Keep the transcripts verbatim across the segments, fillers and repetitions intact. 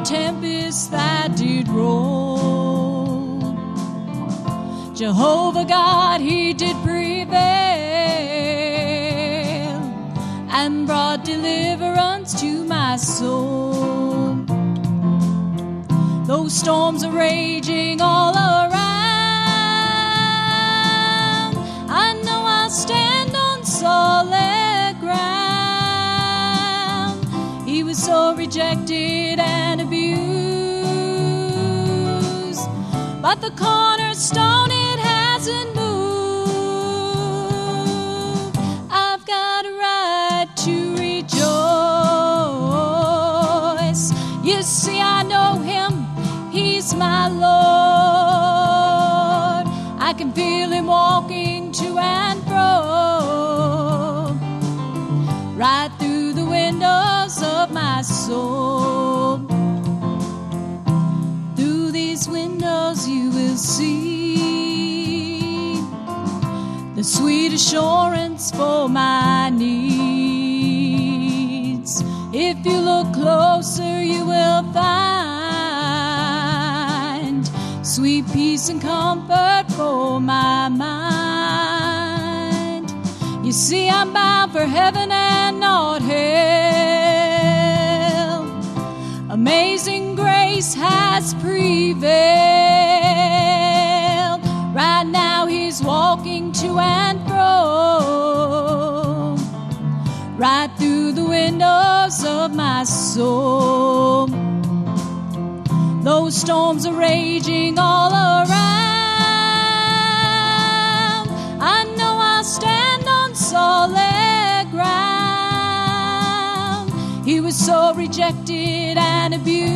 tempest that did roll. Jehovah God, he did prevail and brought deliverance to my soul. Those storms are raging all around, I know I'll stand on solid ground. He was so rejected and abused, but the cornerstone, it hasn't moved. I've got a right to rejoice. You see, I know him, he's my Lord. I can feel him walking to and fro, right through the windows of my soul. Through these windows you will see the sweet assurance for my needs. If you look closer, you will find sweet peace and comfort for my mind. You see, I'm bound for heaven and not hell. Amazing grace has prevailed. Right now he's walking to and fro, right through the windows of my soul. Those storms are raging all around, I know I'll stand on solid ground. He was so rejected and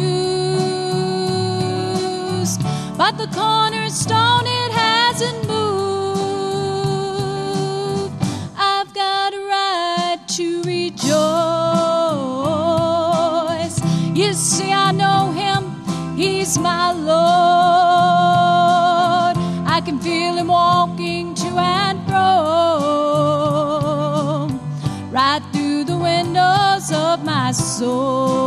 abused, but the cornerstone, it hasn't moved. I've got a right to rejoice. You see, I know him, he's my Lord. I can feel him walking to and fro, right through the windows of my soul.